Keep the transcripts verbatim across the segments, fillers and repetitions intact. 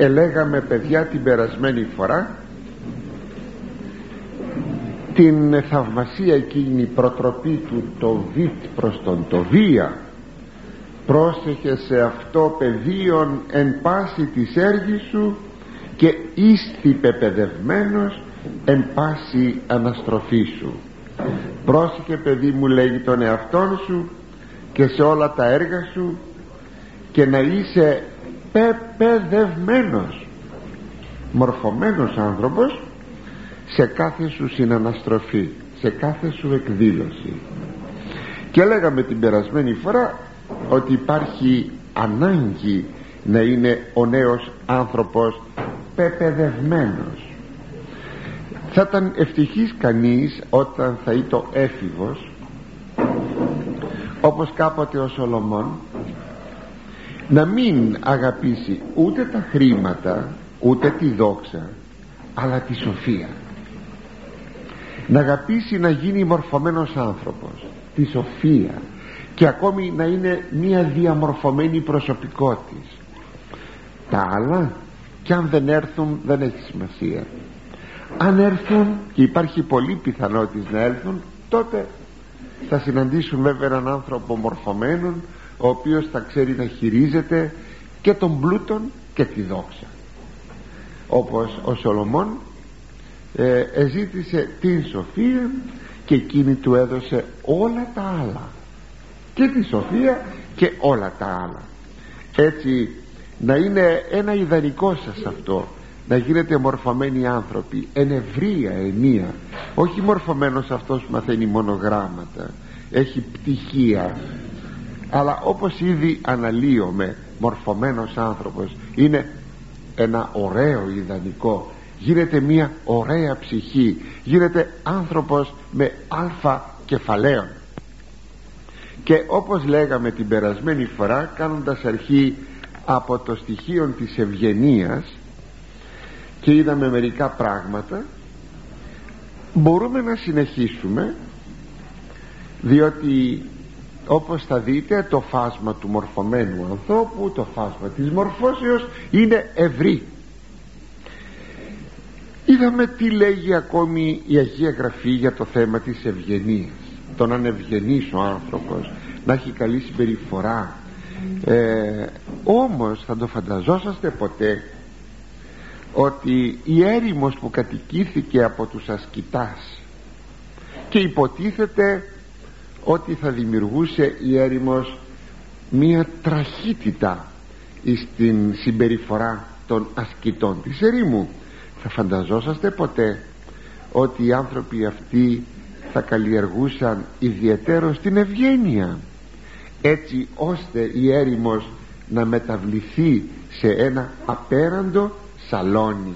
Ελέγαμε, παιδιά, την περασμένη φορά την θαυμασία εκείνη προτροπή του το βιτ προς τον το βία. Πρόσεχε σε αυτό πεδίον εν πάση της έργης σου και ήστι πεπαιδευμένος εν πάση αναστροφή σου. Πρόσεχε, παιδί μου, λέγει, τον εαυτόν σου και σε όλα τα έργα σου, και να είσαι πεπαιδευμένος, μορφωμένος άνθρωπος σε κάθε σου συναναστροφή, σε κάθε σου εκδήλωση. Και λέγαμε την περασμένη φορά ότι υπάρχει ανάγκη να είναι ο νέος άνθρωπος πεπαιδευμένος. Θα ήταν ευτυχής κανείς όταν θα ήταν έφηβος, όπως κάποτε ο Σολομών, να μην αγαπήσει ούτε τα χρήματα ούτε τη δόξα, αλλά τη σοφία. Να αγαπήσει να γίνει μορφωμένος άνθρωπος, τη σοφία, και ακόμη να είναι μια διαμορφωμένη προσωπικότητα. Τα άλλα, κι αν δεν έρθουν, δεν έχει σημασία. Αν έρθουν, και υπάρχει πολύ πιθανότητα να έρθουν, τότε θα συναντήσουν βέβαια έναν άνθρωπο μορφωμένον, ο οποίος θα ξέρει να χειρίζεται και τον πλούτον και τη δόξα. Όπως ο Σολομών ε, εζήτησε την σοφία και εκείνη του έδωσε όλα τα άλλα, και τη σοφία και όλα τα άλλα. Έτσι να είναι ένα ιδανικό σας αυτό, να γίνετε μορφωμένοι άνθρωποι εν ευρεία ενία, όχι μορφωμένος αυτός που μαθαίνει μόνο γράμματα, έχει πτυχία, αλλά όπως ήδη αναλύομαι, μορφωμένος άνθρωπος είναι ένα ωραίο ιδανικό, γίνεται μια ωραία ψυχή, γίνεται άνθρωπος με αλφα κεφαλαίων. Και όπως λέγαμε την περασμένη φορά, κάνοντας αρχή από το στοιχείο της ευγενίας, και είδαμε μερικά πράγματα, μπορούμε να συνεχίσουμε, διότι όπως θα δείτε το φάσμα του μορφωμένου ανθρώπου, το φάσμα της μορφώσεως είναι ευρύ. Είδαμε τι λέγει ακόμη η Αγία Γραφή για το θέμα της ευγενίας, τον να είναι ευγενής ο άνθρωπος, να έχει καλή συμπεριφορά. ε, όμως θα το φανταζόσαστε ποτέ ότι η έρημος που κατοικήθηκε από τους ασκητάς και υποτίθεται ότι θα δημιουργούσε η έρημος μία τραχύτητα στην συμπεριφορά των ασκητών της ερήμου, θα φανταζόσαστε ποτέ ότι οι άνθρωποι αυτοί θα καλλιεργούσαν ιδιαιτέρως την ευγένεια, έτσι ώστε η έρημος να μεταβληθεί σε ένα απέραντο σαλόνι?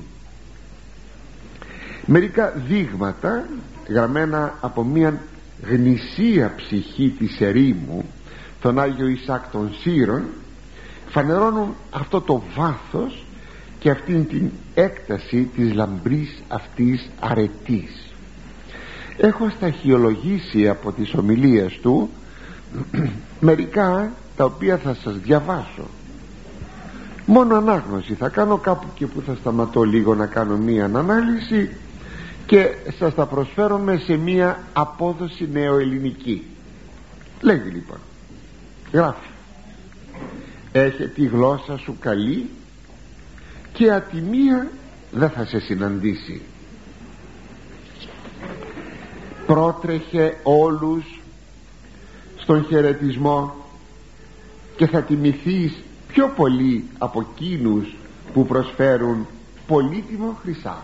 Μερικά δείγματα γραμμένα από μια γνησία ψυχή της ερήμου, τον Άγιο Ισάκ των Σύρων, φανερώνουν αυτό το βάθος και αυτήν την έκταση της λαμπρής αυτής αρετής. Έχω σταχυολογήσει από τις ομιλίες του μερικά, τα οποία θα σας διαβάσω. Μόνο ανάγνωση θα κάνω, κάπου και που θα σταματώ λίγο να κάνω μία ανάλυση και σας τα προσφέρομαι σε μία απόδοση νεοελληνική. Λέγει λοιπόν, γράφει: έχε τη γλώσσα σου καλή και ατιμία δεν θα σε συναντήσει. Πρότρεχε όλους στον χαιρετισμό και θα τιμηθείς πιο πολύ από εκείνους που προσφέρουν πολύτιμο χρυσάφι.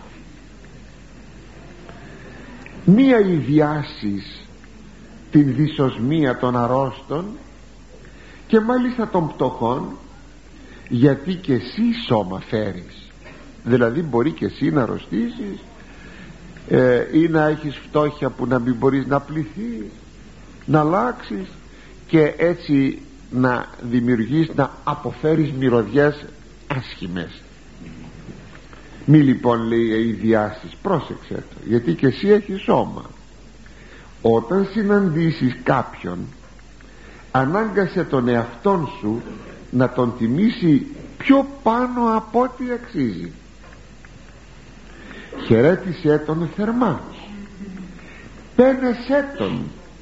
Μία ιδιάσεις την δυσοσμία των αρρώστων και μάλιστα των πτωχών, γιατί και εσύ σώμα φέρεις. Δηλαδή μπορεί και εσύ να αρρωστήσεις ε, ή να έχεις φτώχεια που να μην μπορείς να πληθείς, να αλλάξεις και έτσι να δημιουργείς, να αποφέρεις μυρωδιές άσχημες. Μη λοιπόν, λέει, ιδιάσεις, πρόσεξε το, γιατί και εσύ έχεις σώμα. Όταν συναντήσεις κάποιον, ανάγκασε τον εαυτόν σου να τον τιμήσει πιο πάνω από ό,τι αξίζει. Χαιρέτησέ τον θερμά, πένεσέ τον.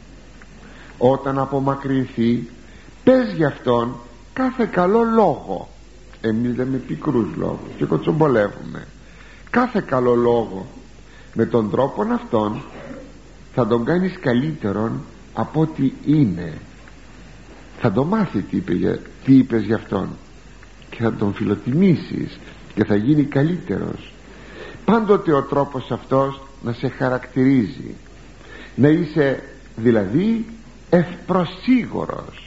Όταν απομακρυνθεί, πες γι' αυτόν κάθε καλό λόγο. Εμείς λέμε πικρούς λόγους και κοτσομπολεύουμε. Κάθε καλό λόγο, με τον τρόπο αυτόν θα τον κάνεις καλύτερον από ό,τι είναι. Θα το μάθει τι, είπε, τι είπες γι' αυτόν και θα τον φιλοτιμήσεις και θα γίνει καλύτερος. Πάντοτε ο τρόπος αυτός να σε χαρακτηρίζει, να είσαι δηλαδή ευπροσίγωρος,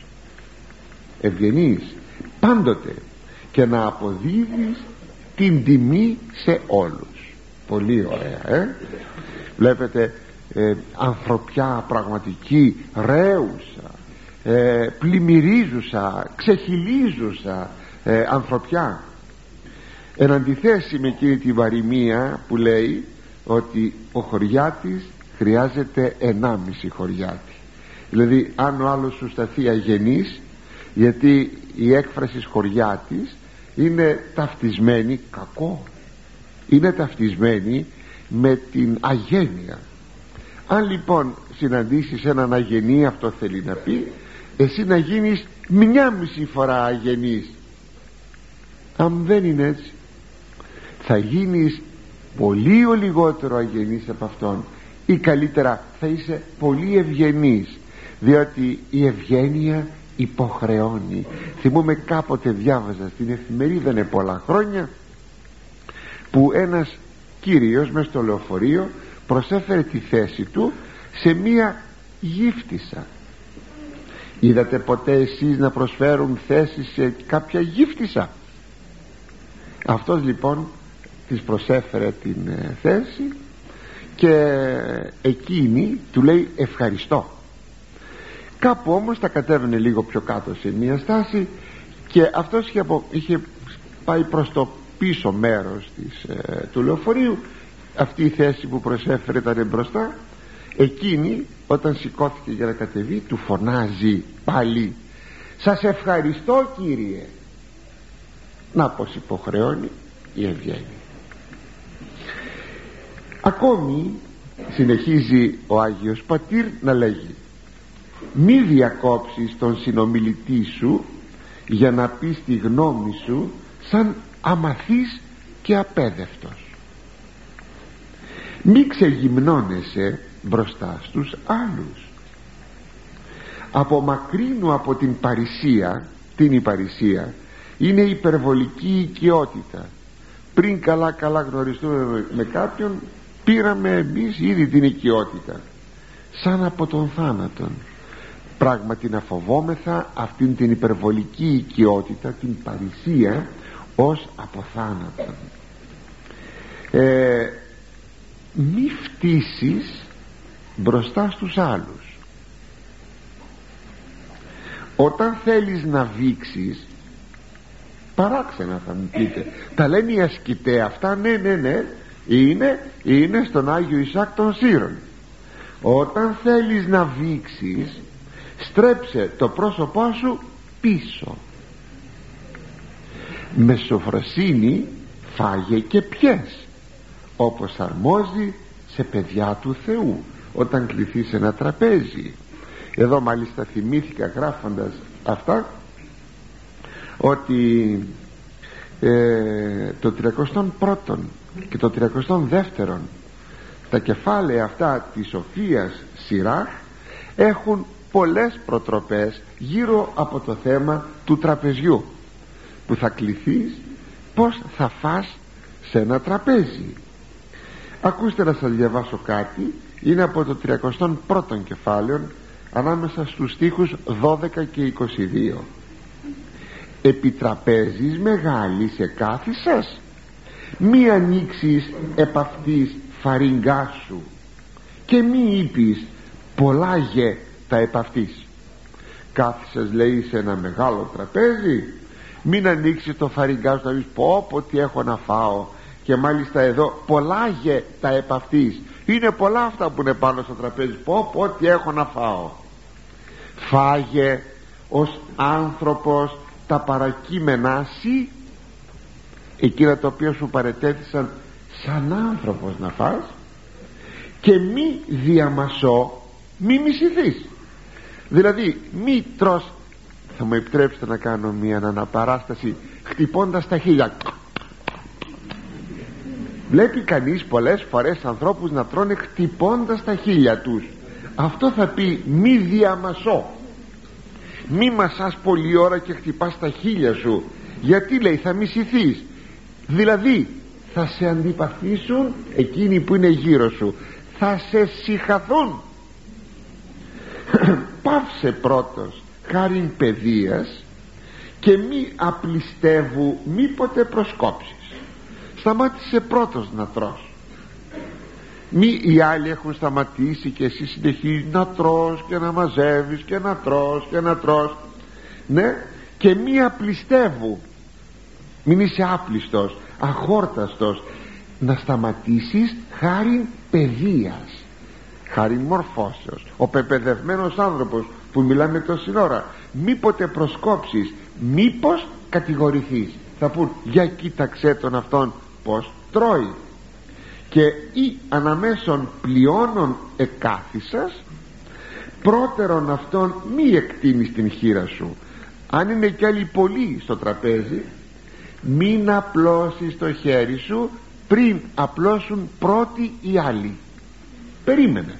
ευγενής πάντοτε, και να αποδίδεις την τιμή σε όλους. Πολύ ωραία, ε? Βλέπετε ε, ανθρωπιά πραγματική, ρέουσα, ε, πλημμυρίζουσα, ξεχυλίζουσα ε, ανθρωπιά, εν αντιθέσει με εκείνη τη βαρημία που λέει ότι ο χωριάτης χρειάζεται ενάμιση χωριάτη. Δηλαδή αν ο άλλος σου σταθεί αγενής, γιατί η έκφραση χωριάτης είναι ταυτισμένη, κακό, είναι ταυτισμένη με την αγένεια. Αν λοιπόν συναντήσεις έναν αγενή, αυτό θέλει να πει εσύ να γίνεις μια μισή φορά αγενής. Αν δεν είναι έτσι, θα γίνεις πολύ ο λιγότερο αγενής από αυτόν, ή καλύτερα θα είσαι πολύ ευγενής, διότι η ευγένεια υποχρεώνει. Θυμούμαι κάποτε διάβαζα στην εφημερίδα, είναι πολλά χρόνια, που ένας κύριος μες στο λεωφορείο προσέφερε τη θέση του σε μία γύφτισσα. Είδατε ποτέ εσείς να προσφέρουν θέση σε κάποια γύφτισσα? Αυτός λοιπόν της προσέφερε την ε, θέση και εκείνη του λέει ευχαριστώ. Κάπου όμως τα κατέβαινε λίγο πιο κάτω σε μία στάση και αυτός είχε, απο... είχε πάει προς το πίσω μέρος της, ε, του λεωφορείου. Αυτή η θέση που προσέφερε ήταν μπροστά. Εκείνη όταν σηκώθηκε για να κατεβεί του φωνάζει πάλι σας ευχαριστώ κύριε. Να πως υποχρεώνει η ευγένεια. Ακόμη συνεχίζει ο Άγιος Πατήρ να λέγει μη διακόψεις τον συνομιλητή σου για να πεις τη γνώμη σου σαν αμαθής και απέδευτος. Μη ξεγυμνώνεσαι μπροστά στους άλλους. Απομακρύνου από την παρησία. Τι είναι η παρησία? Είναι η υπερβολική οικειότητα. Πριν καλά καλά γνωριστούμε με κάποιον, πήραμε εμείς ήδη την οικειότητα, σαν από τον θάνατον. Πράγματι να φοβόμεθα αυτήν την υπερβολική οικειότητα, την παρησία, ως από θάνατον. ε, μη φτύσεις μπροστά στους άλλους. Όταν θέλεις να βήξεις, παράξενα θα μου πείτε, τα λένε οι ασκητές αυτά, ναι ναι ναι, είναι, είναι στον Άγιο Ισάκ των Σύρων. Όταν θέλεις να βήξεις, στρέψε το πρόσωπό σου πίσω, με σοφροσύνη φάγε και πιες, όπως αρμόζει σε παιδιά του Θεού όταν κληθείς σε ένα τραπέζι. Εδώ μάλιστα θυμήθηκα γράφοντας αυτά ότι ε, το τριακοστό πρώτο και το τριακοστό δεύτερο, τα κεφάλαια αυτά της Σοφίας Σιράχ έχουν πολλές προτροπές γύρω από το θέμα του τραπεζιού, που θα κληθείς πως θα φας σε ένα τραπέζι. Ακούστε να σας διαβάσω κάτι. Είναι από το τριακοστό πρώτο κεφάλαιο, ανάμεσα στους στίχους δώδεκα και είκοσι δύο. Επί τραπέζης μεγάλης εκάθισας, μη ανοίξεις επ' αυτής φαριγγά σου και μη είπεις πολλάγε τα επ' αυτής. Κάθισες λέει σε ένα μεγάλο τραπέζι, μην ανοίξεις το φαριγγά σου να πεις πω πω τι έχω να φάω, και μάλιστα εδώ πολλάγε τα επ' αυτής. Είναι πολλά αυτά που είναι πάνω στο τραπέζι, πω πω τι έχω να φάω. Φάγε ως άνθρωπος τα παρακείμενά σοι εκείνα τα οποία σου παρετέθησαν σαν άνθρωπος να φας, και μη διαμασώ, μη μισηθείς. Δηλαδή μη τρως, θα μου επιτρέψετε να κάνω μια αναπαράσταση χτυπώντας τα χείλια. Βλέπει κανείς πολλές φορές ανθρώπους να τρώνε χτυπώντας τα χείλια τους. Αυτό θα πει μη διαμασώ. Μη μασάς πολλή ώρα και χτυπάς τα χείλια σου. Γιατί λέει θα μισηθείς. Δηλαδή θα σε αντιπαθήσουν εκείνοι που είναι γύρω σου, θα σε συχαθούν. Πάυσε πρώτος χάριν παιδείας και μη απληστεύου μήποτε προσκόψεις. Σταμάτησε πρώτος να τρως. Μη οι άλλοι έχουν σταματήσει και εσύ συνεχίζεις να τρως και να μαζεύεις και να τρως και να τρως. Ναι, και μη απληστεύου. Μην είσαι άπλιστος, αχόρταστος. Να σταματήσεις χάριν παιδείας, χάριν μορφώσεως. Ο πεπαιδευμένος άνθρωπος που μιλάμε τόση ώρα, μήποτε προσκόψεις, μήπως κατηγορηθείς. Θα πούν για κοίταξέ τον αυτόν πως τρώει. Και ή αναμέσων πλειώνων εκάθισας, πρώτερον αυτόν μη εκτείνεις την χείρα σου. Αν είναι κι άλλοι πολλοί στο τραπέζι, μην απλώσεις το χέρι σου πριν απλώσουν πρώτοι οι άλλοι. Περίμενε.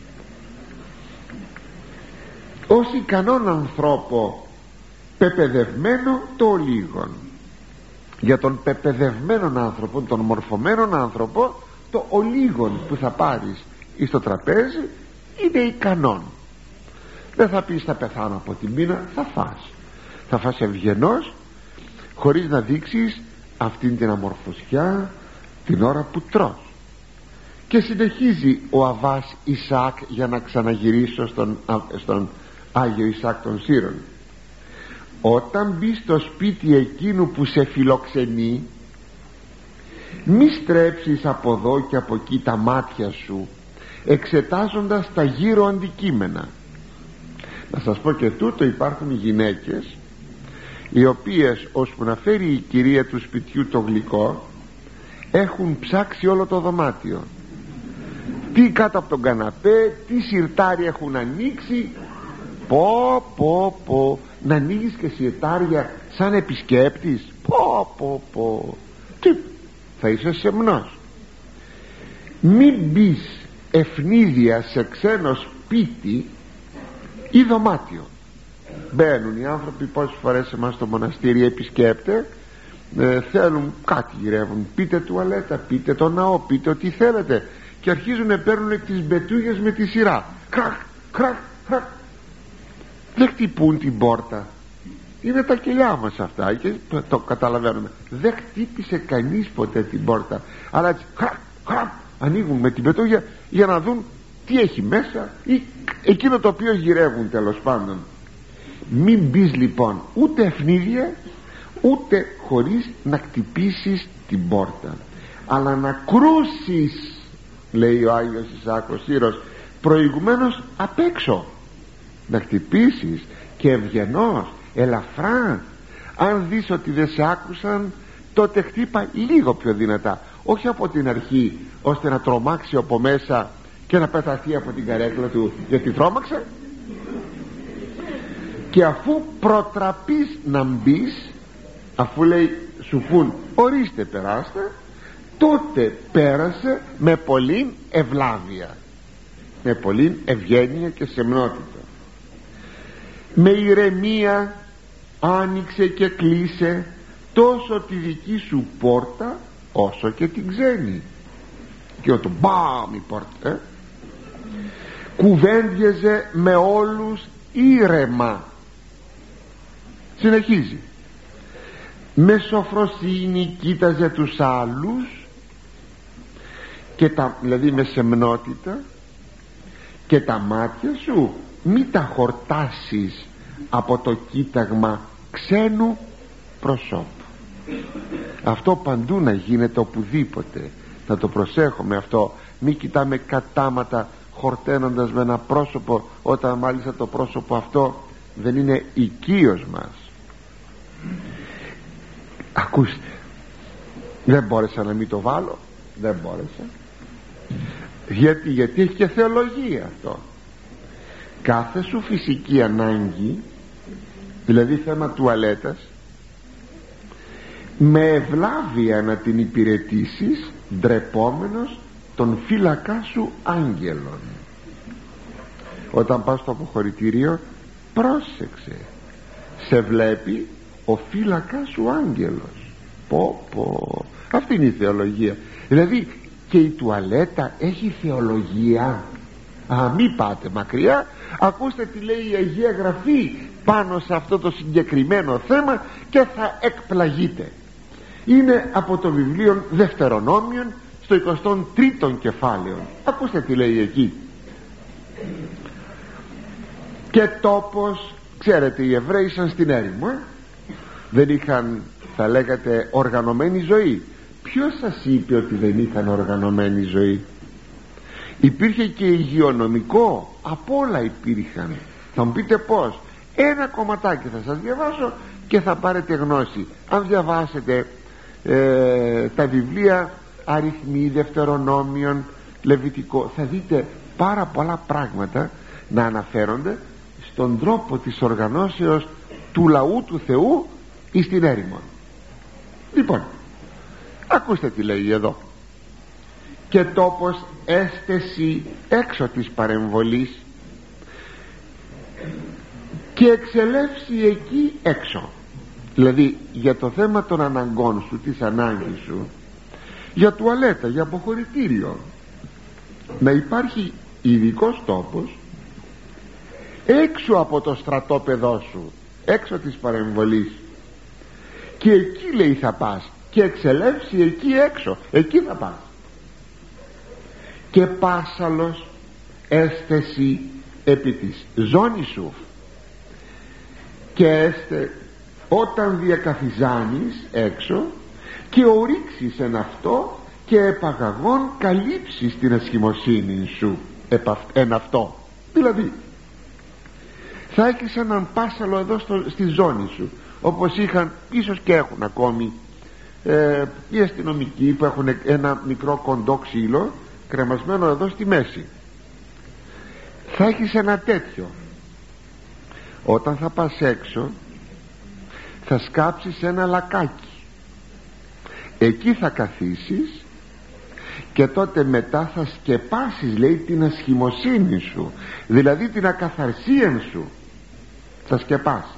Ως ικανόν ανθρώπο πεπαιδευμένο το ολίγον. Για τον πεπαιδευμένον άνθρωπο, τον μορφωμένον άνθρωπο, το ολίγον που θα πάρεις εις το τραπέζι είναι ικανόν. Δεν θα πεις θα πεθάνω από την πείνα, θα φας. Θα φας ευγενός, χωρίς να δείξεις αυτήν την αμορφωσιά την ώρα που τρως. Και συνεχίζει ο Αββάς Ισαάκ, για να ξαναγυρίσω στον, στον Άγιο Ισαάκ των Σύρων. Όταν μπει στο σπίτι εκείνου που σε φιλοξενεί, μη στρέψεις από εδώ και από εκεί τα μάτια σου, εξετάζοντας τα γύρω αντικείμενα. Να σας πω και τούτο, υπάρχουν γυναίκες οι οποίες ώσπου να φέρει η κυρία του σπιτιού το γλυκό, έχουν ψάξει όλο το δωμάτιο, τι κάτω από τον καναπέ, τι σιρτάρι έχουν ανοίξει. Πω πω πω, να ανοίγεις και σιρτάρια σαν επισκέπτης. Πω πω πω, τι, θα είσαι σεμνός. Μην μπεις ευνίδια σε ξένο σπίτι ή δωμάτιο. Μπαίνουν οι άνθρωποι πόσες φορές εμάς στο μοναστήρι επισκέπτε, ε, θέλουν κάτι, γυρεύουν, πείτε τουαλέτα, πείτε το ναό, πείτε ό,τι θέλετε, και αρχίζουν να παίρνουν τις μπετούγες με τη σειρά. Κραχ, κραχ, κραχ. Δεν χτυπούν την πόρτα. Είναι τα κελιά μας αυτά και το καταλαβαίνουμε. Δεν χτύπησε κανείς ποτέ την πόρτα, αλλά έτσι κραχ, κραχ, ανοίγουν με την μπετούγια για να δουν τι έχει μέσα ή εκείνο το οποίο γυρεύουν, τέλος πάντων. Μην μπεις λοιπόν ούτε ευνίδια ούτε χωρίς να χτυπήσεις την πόρτα, αλλά να κρούσεις, λέει ο Άγιος Ισαάκ ο Σύρος, προηγουμένως απ' έξω. Να χτυπήσεις και ευγενός, ελαφρά. Αν δεις ότι δεν σε άκουσαν, τότε χτύπα λίγο πιο δυνατά, όχι από την αρχή ώστε να τρομάξει από μέσα και να πεταθεί από την καρέκλα του γιατί τρόμαξε. Και αφού προτραπείς να μπεις, αφού λέει σου πουν ορίστε περάστε, τότε πέρασε με πολλήν ευλάβεια, με πολλήν ευγένεια και σεμνότητα. Με ηρεμία άνοιξε και κλείσε τόσο τη δική σου πόρτα όσο και την ξένη. Και ο το μπαμ η πόρτα, ε? Κουβέντιαζε με όλους ήρεμα. Συνεχίζει. Με σοφροσύνη κοίταζε τους άλλους και τα, δηλαδή με σεμνότητα, και τα μάτια σου μη τα χορτάσεις από το κοίταγμα ξένου προσώπου. Αυτό παντού να γίνεται, οπουδήποτε. Να το προσέχουμε αυτό. Μη κοιτάμε κατάματα χορταίνοντας με ένα πρόσωπο, όταν μάλιστα το πρόσωπο αυτό δεν είναι οικείος μας. Ακούστε, Δεν μπόρεσα να μην το βάλω, δεν μπόρεσα. Γιατί, γιατί έχει και θεολογία αυτό. Κάθε σου φυσική ανάγκη, δηλαδή θέμα τουαλέτας, με ευλάβεια να την υπηρετήσεις, ντρεπόμενος τον φύλακα σου άγγελον. Όταν πας στο αποχωρητήριο, πρόσεξε, σε βλέπει ο φύλακα σου άγγελος. Πω πω, αυτή είναι η θεολογία. Δηλαδή και η τουαλέτα έχει θεολογία. Α, μη πάτε μακριά, ακούστε τι λέει η Αγία Γραφή πάνω σε αυτό το συγκεκριμένο θέμα και θα εκπλαγείτε. Είναι από το βιβλίο Δευτερονόμιον στο εικοστό τρίτο κεφάλαιο. Ακούστε τι λέει εκεί. Και τόπος, ξέρετε, οι Εβραίοι ήσαν στην έρημο, ε? δεν είχαν, θα λέγατε, οργανωμένη ζωή. Ποιος σας είπε ότι δεν είχαν οργανωμένη ζωή? Υπήρχε και υγειονομικό, από όλα υπήρχαν. Θα μου πείτε πως. Ένα κομματάκι θα σας διαβάσω και θα πάρετε γνώση. Αν διαβάσετε ε, τα βιβλία Αριθμοί, Δευτερονόμιον, Λεβιτικό, θα δείτε πάρα πολλά πράγματα να αναφέρονται στον τρόπο της οργανώσεως του λαού του Θεού εις την έρημο. Λοιπόν, ακούστε τι λέει εδώ. Και τόπος έστεση έξω της παρεμβολής και εξελεύσει εκεί έξω. Δηλαδή για το θέμα των αναγκών σου, της ανάγκης σου, για τουαλέτα, για αποχωρητήριο, να υπάρχει ειδικός τόπος έξω από το στρατόπεδό σου, έξω της παρεμβολής, και εκεί λέει θα πας και εξελεύσει εκεί έξω, εκεί θα πας. Και πάσαλος έστεση επί της ζώνης σου, και έστε όταν διακαθιζάνεις έξω και ορίξεις εν αυτό και επαγαγών καλύψεις την ασχημοσύνη σου εν αυτό. Δηλαδή θα έχεις έναν πάσαλο εδώ στο, στη ζώνη σου, όπως είχαν, ίσως και έχουν ακόμη ε, οι αστυνομικοί που έχουν ένα μικρό κοντό ξύλο κρεμασμένο εδώ στη μέση. Θα έχεις ένα τέτοιο. Όταν θα πας έξω θα σκάψεις ένα λακάκι, εκεί θα καθίσεις και τότε μετά θα σκεπάσεις, λέει, την ασχημοσύνη σου, δηλαδή την ακαθαρσία σου θα σκεπάσεις.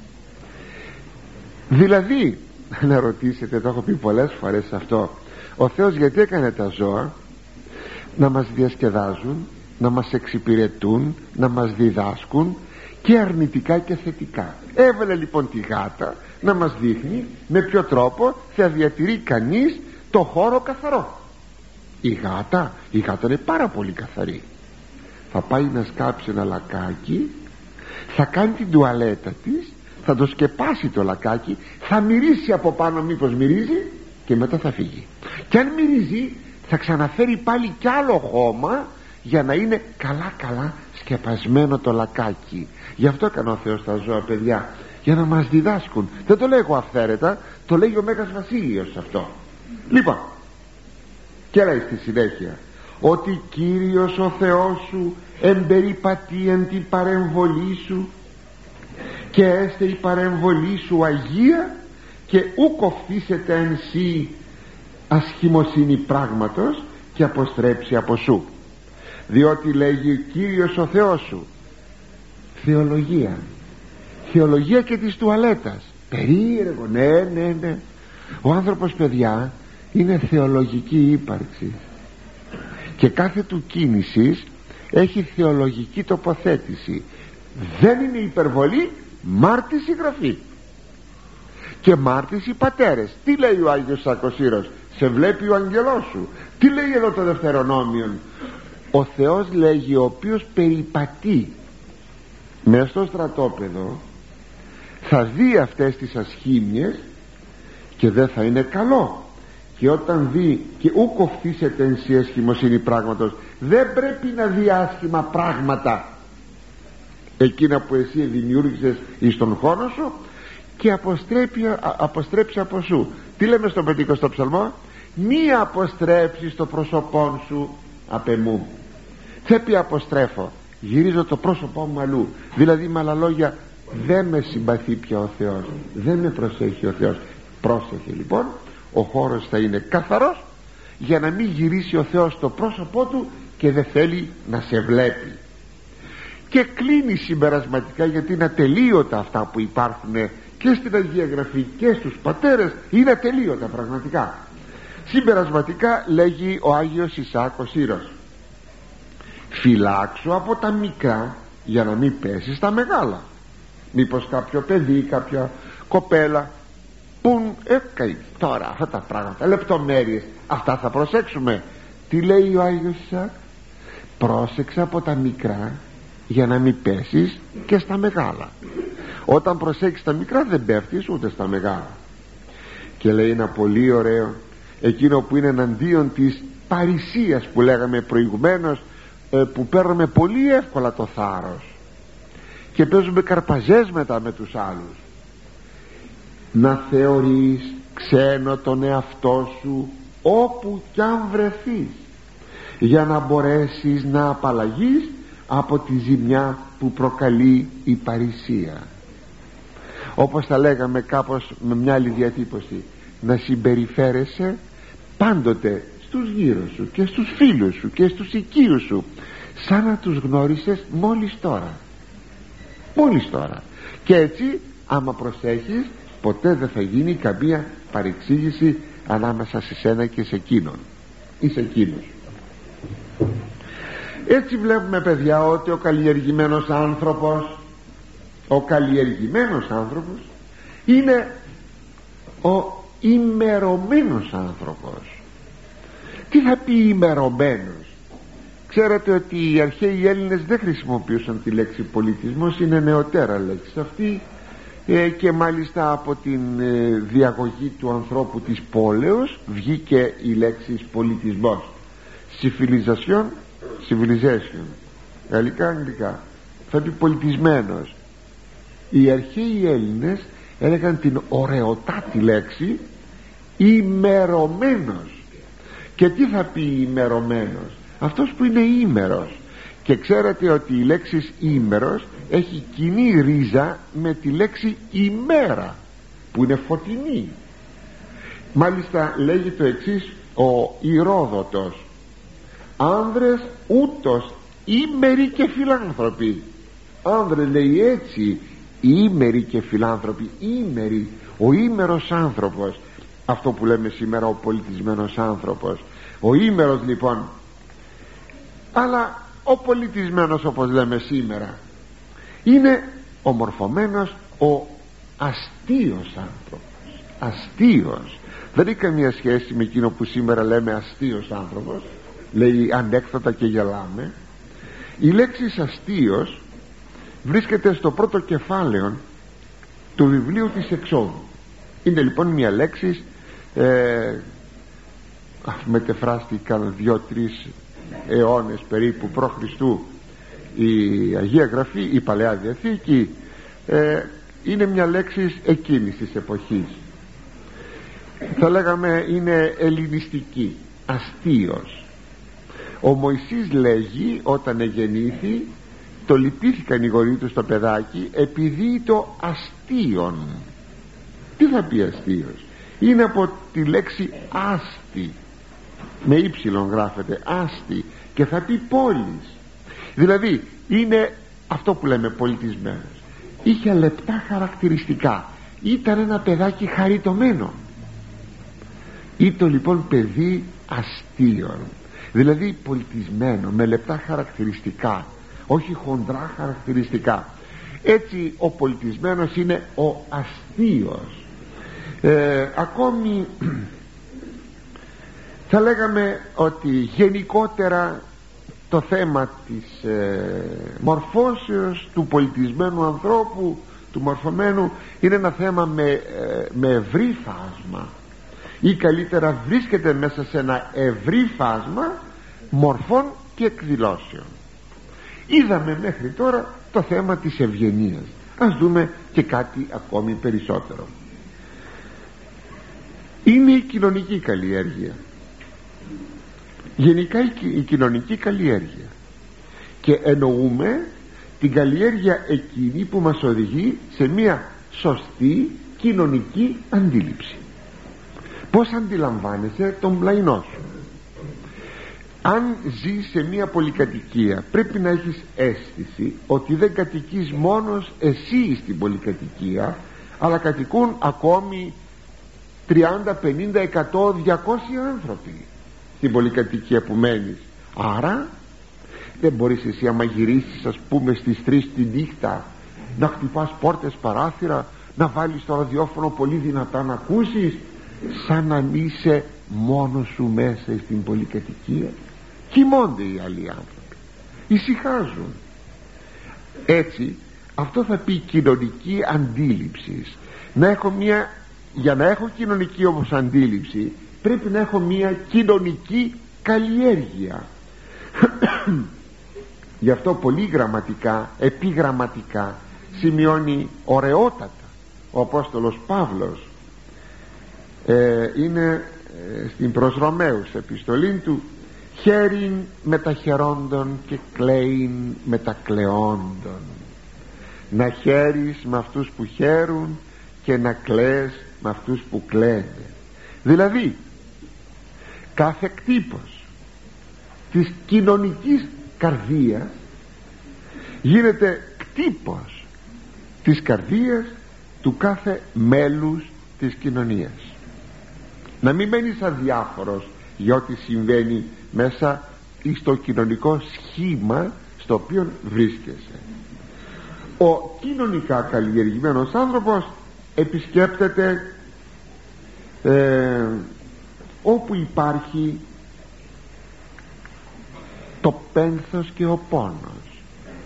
Δηλαδή να ρωτήσετε, το έχω πει πολλές φορές αυτό, ο Θεός γιατί έκανε τα ζώα? Να μας διασκεδάζουν, να μας εξυπηρετούν, να μας διδάσκουν, και αρνητικά και θετικά. Έβαλε λοιπόν τη γάτα να μας δείχνει με ποιο τρόπο θα διατηρεί κανείς το χώρο καθαρό. Η γάτα, η γάτα είναι πάρα πολύ καθαρή. Θα πάει να σκάψει ένα λακάκι, θα κάνει την τουαλέτα της, θα το σκεπάσει το λακάκι, θα μυρίσει από πάνω μήπως μυρίζει και μετά θα φύγει. Και αν μυρίζει θα ξαναφέρει πάλι κι άλλο χώμα για να είναι καλά καλά σκεπασμένο το λακάκι. Γι' αυτό έκανε ο Θεός τα ζώα, παιδιά, για να μας διδάσκουν. Δεν το λέγω αυθαίρετα, το λέει ο Μέγας Βασίλειος αυτό. Λοιπόν, και λέει στη συνέχεια ότι Κύριος ο Θεός σου εμπεριπατεί εν την παρεμβολή σου, και έστε η παρεμβολή σου αγία, και ου κοφθήσετε εν σύ ασχημοσύνη πράγματος και αποστρέψει από σου. Διότι λέγει Κύριος ο Θεός σου, θεολογία, θεολογία και της τουαλέτας. Περίεργο, ναι ναι ναι. Ο άνθρωπος, παιδιά, είναι θεολογική ύπαρξη και κάθε του κίνησης έχει θεολογική τοποθέτηση. Δεν είναι υπερβολή, μάρτης η Γραφή και μάρτης οι πατέρες. Τι λέει ο Άγιος Σακοσύρος? Σε βλέπει ο αγγελός σου. Τι λέει εδώ το Δευτερονόμιον? Ο Θεός λέγει, ο οποίος περιπατεί μες στο στρατόπεδο, θα δει αυτές τις ασχήμιες και δεν θα είναι καλό. Και όταν δει και ου κοφθήσετε εν σύ ασχημοσύνη πράγματος, δεν πρέπει να δει άσχημα πράγματα, εκείνα που εσύ δημιούργησες εις τον χώρο σου, και αποστρέψει, αποστρέψει από σου. Τι λέμε στον πεντηκοστό ψαλμό? Μη αποστρέψεις το πρόσωπόν σου απ' εμού. Τι πει αποστρέφω? Γυρίζω το πρόσωπό μου αλλού. Δηλαδή με άλλα λόγια, δεν με συμπαθεί πια ο Θεός, δεν με προσέχει ο Θεός. Πρόσεχε λοιπόν, ο χώρος θα είναι καθαρός για να μην γυρίσει ο Θεός το πρόσωπό του και δεν θέλει να σε βλέπει. Και κλείνει συμπερασματικά, γιατί είναι ατελείωτα αυτά που υπάρχουν και στην Αγία Γραφή και στους πατέρες, είναι ατελείωτα πραγματικά. Συμπερασματικά λέγει ο Άγιος Ισαάκ ο Σύρος: φυλάξου από τα μικρά για να μην πέσεις στα μεγάλα. Μήπως κάποιο παιδί, κάποια κοπέλα που έκανε τώρα αυτά τα πράγματα, λεπτομέρειες, αυτά θα προσέξουμε. Τι λέει ο Άγιος Ισαάκ? Πρόσεξε από τα μικρά για να μην πέσεις και στα μεγάλα. Όταν προσέξεις τα μικρά δεν πέφτεις ούτε στα μεγάλα. Και λέει ένα πολύ ωραίο, εκείνο που είναι εναντίον της παρησίας που λέγαμε προηγουμένως, που παίρνουμε πολύ εύκολα το θάρρος και παίζουμε καρπαζές μετά με τους άλλους. Να θεωρείς ξένο τον εαυτό σου όπου κι αν βρεθείς, για να μπορέσεις να απαλλαγείς από τη ζημιά που προκαλεί η παρησία. Όπως τα λέγαμε κάπως με μια άλλη διατύπωση, να συμπεριφέρεσαι πάντοτε στους γύρω σου και στους φίλους σου και στους οικείους σου σαν να τους γνώρισες μόλις τώρα, μόλις τώρα. Και έτσι άμα προσέχεις, ποτέ δεν θα γίνει καμία παρεξήγηση ανάμεσα σε σένα και σε εκείνον ή σε εκείνους. Έτσι βλέπουμε, παιδιά, ότι ο καλλιεργημένος άνθρωπος, ο καλλιεργημένος άνθρωπος είναι ο ημερωμένος άνθρωπος. Τι θα πει ημερωμένος? Ξέρετε ότι οι αρχαίοι Έλληνες δεν χρησιμοποιούσαν τη λέξη πολιτισμός, είναι νεωτέρα λέξη αυτή, ε, και μάλιστα από την ε, διαγωγή του ανθρώπου της πόλεως βγήκε η λέξη πολιτισμός. Civilization, civilization, γαλλικά, αγγλικά, θα πει πολιτισμένος. Οι αρχαίοι Έλληνες έλεγαν την ωραιοτάτη λέξη ημερωμένος. Και τι θα πει ημερωμένος? Αυτός που είναι ήμερος. Και ξέρετε ότι η λέξη ήμερος έχει κοινή ρίζα με τη λέξη ημέρα, που είναι φωτεινή. Μάλιστα λέγει το εξής ο Ηρόδοτος: άνδρες ούτως ήμεροι και φιλάνθρωποι. Άνδρες, λέει, έτσι, ήμεροι και φιλάνθρωποι. Ήμεροι, ο ήμερος άνθρωπος, αυτό που λέμε σήμερα ο πολιτισμένος άνθρωπος. Ο ήμερος λοιπόν. Αλλά ο πολιτισμένος, όπως λέμε σήμερα, είναι ο μορφωμένος, ο αστείος άνθρωπος. Αστείος δεν έχει καμία σχέση με εκείνο που σήμερα λέμε αστείος άνθρωπος, λέει ανέκδοτα και γελάμε. Η λέξη αστείος βρίσκεται στο πρώτο κεφάλαιο του βιβλίου της Εξόδου. Είναι λοιπόν μια λέξη, ε, μετεφράστηκαν δύο-τρεις αιώνες περίπου π.Χ. η Αγία Γραφή, η Παλαιά Διαθήκη, ε, είναι μια λέξη εκείνης της εποχής. Θα λέγαμε είναι ελληνιστική, αστείος. Ο Μωυσής λέγει όταν εγεννήθη, το λυπήθηκαν οι γονείς του στο παιδάκι επειδή το αστείον. Τι θα πει αστείος? Είναι από τη λέξη άστη, με ύψιλον γράφεται, άστη, και θα πει πόλης. Δηλαδή είναι αυτό που λέμε πολιτισμένος. Είχε λεπτά χαρακτηριστικά, ήταν ένα παιδάκι χαριτωμένο. Ήτο λοιπόν παιδί αστείων, δηλαδή πολιτισμένο, με λεπτά χαρακτηριστικά, όχι χοντρά χαρακτηριστικά. Έτσι ο πολιτισμένος είναι ο αστείος. ε, Ακόμη θα λέγαμε ότι γενικότερα το θέμα της ε, μορφώσεως του πολιτισμένου ανθρώπου, του μορφωμένου, είναι ένα θέμα με, ε, με ευρύ φάσμα, ή καλύτερα βρίσκεται μέσα σε ένα ευρύ φάσμα μορφών και εκδηλώσεων. Είδαμε μέχρι τώρα το θέμα της ευγενίας. Ας δούμε και κάτι ακόμη περισσότερο. Είναι η κοινωνική καλλιέργεια. Γενικά η κοινωνική καλλιέργεια, και εννοούμε την καλλιέργεια εκείνη που μας οδηγεί σε μια σωστή κοινωνική αντίληψη. Πώς αντιλαμβάνεσαι τον πλαϊνό σου? Αν ζεις σε μια πολυκατοικία, πρέπει να έχεις αίσθηση ότι δεν κατοικείς μόνος εσύ στην πολυκατοικία, αλλά κατοικούν ακόμη τριάντα, πενήντα, εκατό, διακόσιοι άνθρωποι στην πολυκατοικία που μένεις. Άρα δεν μπορείς εσύ άμα γυρίσεις, ας πούμε, στις τρεις τη νύχτα, να χτυπάς πόρτες, παράθυρα, να βάλεις το ραδιόφωνο πολύ δυνατά να ακούσεις, σαν να είσαι μόνος σου μέσα στην πολυκατοικία. Κοιμώνται οι άλλοι άνθρωποι, ησυχάζουν. Έτσι αυτό θα πει κοινωνική αντίληψη. Να έχω μια, για να έχω κοινωνική όμως αντίληψη, πρέπει να έχω μια κοινωνική καλλιέργεια. Γι' αυτό πολύ γραμματικά, επιγραμματικά σημειώνει ωραιότατα ο Απόστολος Παύλος. ε, είναι ε, στην προς Ρωμαίους επιστολή του: χέριν μεταχαιρόντων και κλαίειν μετακλαιόντων. Να χαίρεις με αυτούς που χαίρουν και να κλαις με αυτούς που κλαίνε. Δηλαδή κάθε κτύπος της κοινωνικής καρδίας γίνεται κτύπος της καρδίας του κάθε μέλους της κοινωνίας. Να μην μένεις αδιάφορος για ό,τι συμβαίνει μέσα στο κοινωνικό σχήμα στο οποίο βρίσκεσαι. Ο κοινωνικά καλλιεργημένος άνθρωπος επισκέπτεται ε, όπου υπάρχει το πένθος και ο πόνος.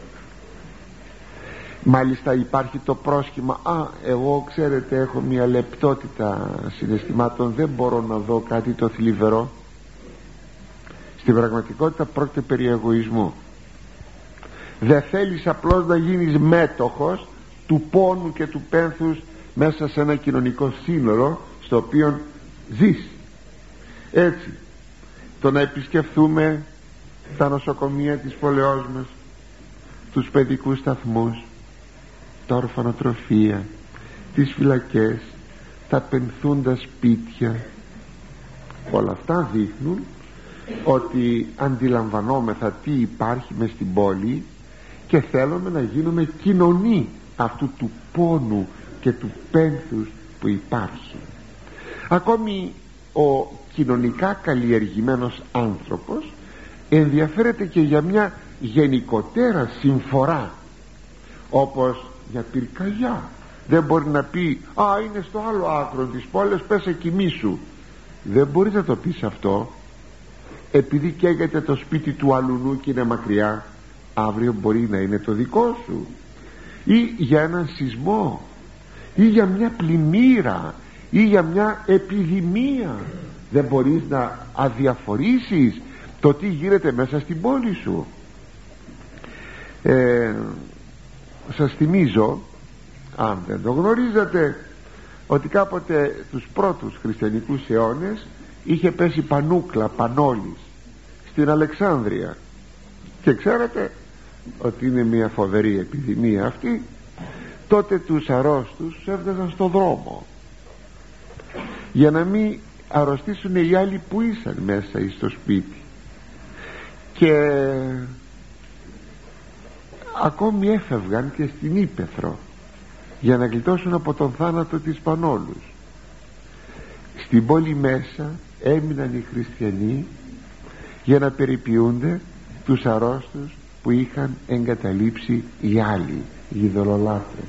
Μάλιστα υπάρχει το πρόσχημα: α, εγώ ξέρετε έχω μια λεπτότητα συναισθημάτων, δεν μπορώ να δω κάτι το θλιβερό. Στην πραγματικότητα πρόκειται περί εγωισμού. Δεν θέλεις απλώς να γίνεις μέτοχος του πόνου και του πένθους μέσα σε ένα κοινωνικό σύνολο στο οποίο ζεις. Έτσι το να επισκεφθούμε τα νοσοκομεία της πόλεως μας, τους παιδικούς σταθμούς, τα ορφανοτροφεία, τις φυλακές, τα πενθούντα σπίτια, όλα αυτά δείχνουν ότι αντιλαμβανόμεθα τι υπάρχει μες στην πόλη και θέλουμε να γίνουμε κοινωνοί αυτού του πόνου και του πένθους που υπάρχει. Ακόμη ο κοινωνικά καλλιεργημένος άνθρωπος ενδιαφέρεται και για μια γενικότερα συμφορά, όπως για πυρκαγιά. Δεν μπορεί να πει: α, είναι στο άλλο άκρο της πόλης, πέσε κοιμήσου. Δεν μπορεί να το πεις αυτό. Επειδή καίγεται το σπίτι του αλουνού και είναι μακριά, αύριο μπορεί να είναι το δικό σου. Ή για έναν σεισμό, ή για μια πλημμύρα, ή για μια επιδημία. Δεν μπορείς να αδιαφορήσεις το τι γίνεται μέσα στην πόλη σου. ε, Σας θυμίζω, αν δεν το γνωρίζατε, ότι κάποτε τους πρώτους χριστιανικούς αιώνες είχε πέσει πανούκλα, πανόλης στην Αλεξάνδρεια, και ξέρετε ότι είναι μια φοβερή επιδημία αυτή. Τότε τους αρρώστους τους έβγαζαν στο δρόμο για να μην αρρωστήσουν οι άλλοι που ήσαν μέσα ή στο σπίτι, και ακόμη έφευγαν και στην ύπαιθρο για να γλιτώσουν από τον θάνατο της πανόλους. Στην πόλη μέσα έμειναν οι χριστιανοί για να περιποιούνται τους αρρώστους που είχαν εγκαταλείψει οι άλλοι, οι ειδωλολάτρες.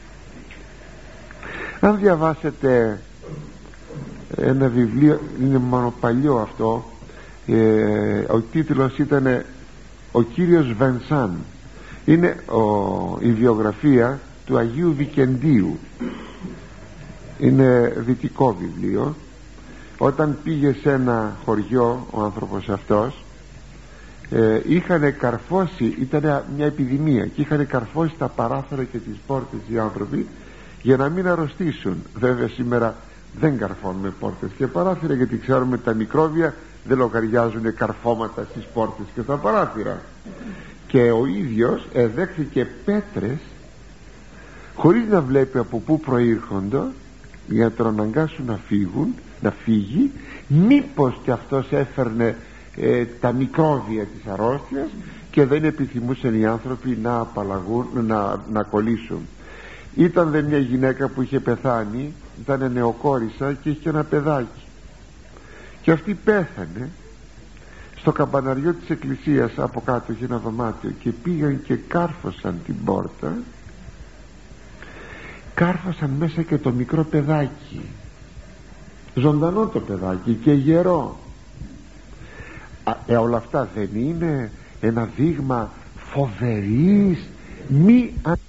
Αν διαβάσετε ένα βιβλίο, είναι μόνο παλιό αυτό, ε, ο τίτλος ήταν «Ο κύριος Βενσάν». Είναι ο, η βιογραφία του Αγίου Βικεντίου. Είναι δυτικό βιβλίο. Όταν πήγε σε ένα χωριό ο άνθρωπος αυτός, ε, είχαν καρφώσει, ήταν μια επιδημία και είχαν καρφώσει τα παράθυρα και τις πόρτες οι άνθρωποι για να μην αρρωστήσουν. Βέβαια σήμερα δεν καρφώνουμε πόρτες και παράθυρα, γιατί ξέρουμε τα μικρόβια δεν λογαριάζουν καρφώματα στις πόρτες και στα παράθυρα. Και ο ίδιος εδέχθηκε πέτρες χωρίς να βλέπει από πού προήρχονται, για να τον αναγκάσουν να φύγουν, να φύγει, μήπως και αυτός έφερνε ε, τα μικρόβια της αρρώστιας και δεν επιθυμούσαν οι άνθρωποι να απαλλαγούν, να, να κολλήσουν. Ήταν δε μια γυναίκα που είχε πεθάνει, ήταν νεοκόρισα και είχε ένα παιδάκι, και αυτή πέθανε στο καμπαναριό της εκκλησίας. Από κάτω είχε ένα δωμάτιο και πήγαν και κάρφωσαν την πόρτα, κάρφωσαν μέσα και το μικρό παιδάκι, ζωντανό το παιδάκι και γερό. Α, ε, όλα αυτά δεν είναι ένα δείγμα φοβερής μη